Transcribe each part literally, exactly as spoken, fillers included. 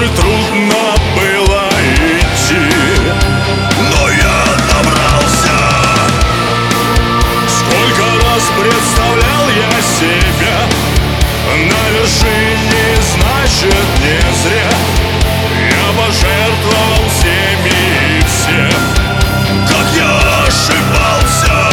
же трудно было идти, но я добрался. Сколько раз представлял я себя на вершине, значит не зря я пожертвовал всеми и всем. Как я ошибался!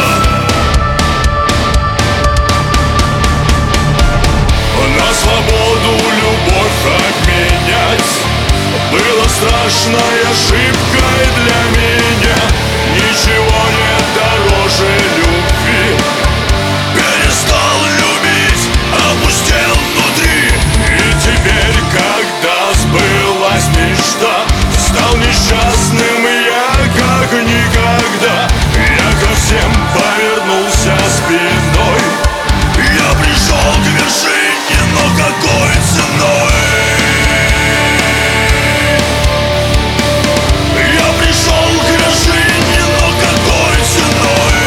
На свободу любовь обменять было страшной ошибкой для меня. Ничего нет дороже любви. Перестал любить, опустел внутри. И теперь, когда сбылась мечта, стал несчастным я как никогда. Я ко всем повернулся спиной. Я пришел к вершине, но какой ценой? Я пришел к вершине, но какой ценой?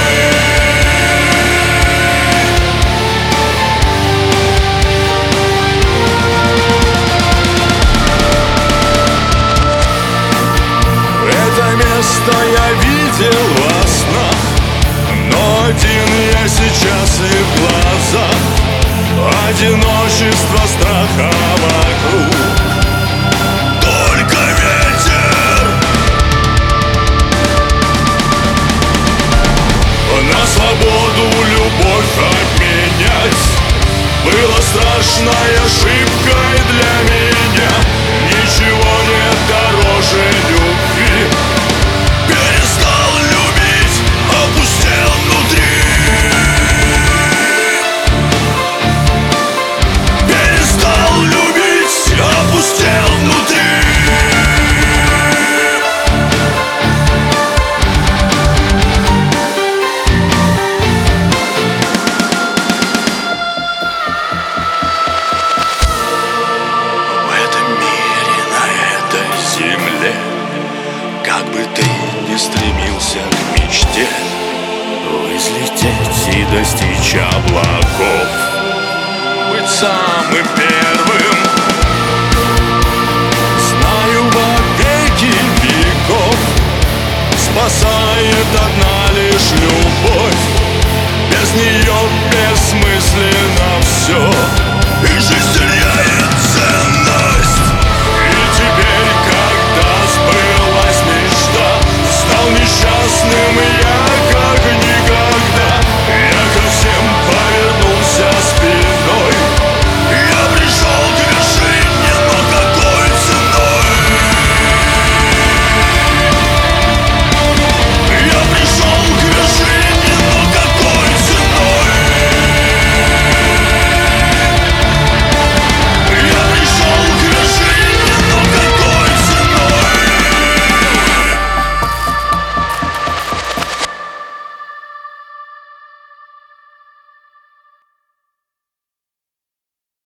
Это место я видел во снах, но один я сейчас и в глазах. Одиночество, страха вокруг, только ветер. На свободу любовь обменять было страшной ошибкой для меня. Ничего нет дороже любви. Перестал любить, опустел внутри. Перестал любить, опустел внутри. В этом мире, на этой земле, как бы ты ни стремился к мечте, взлететь и достичь облаков, быть самым первым, знаю, во веки веков спасает одна лишь любовь. Без нее бессмысленно все, и жизнь